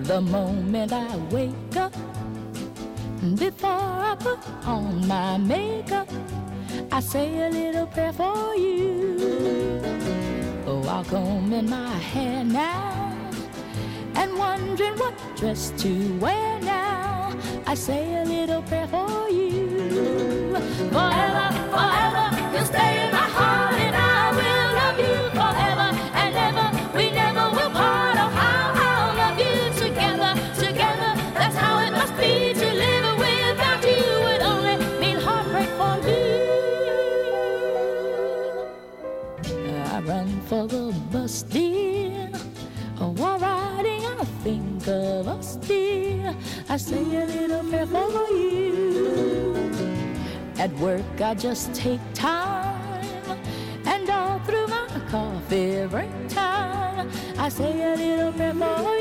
The moment I wake up, before I put on my makeup, I say a little prayer for you. Oh, I'll comb in my hair now, and wondering what dress to wear now, I say a little prayer for you. Forever, forever, you'll stay in my heart, and I will love you forever and ever. We never will part. Oh, how I'll love you together, together. That's how it must be to live without you. Would only mean heartbreak for me. I run for the bus, dear. Oh, while riding, I think of us, dear. I say a little prayer for you. At work, I just take time, and all through my coffee break time, I say a little prayer for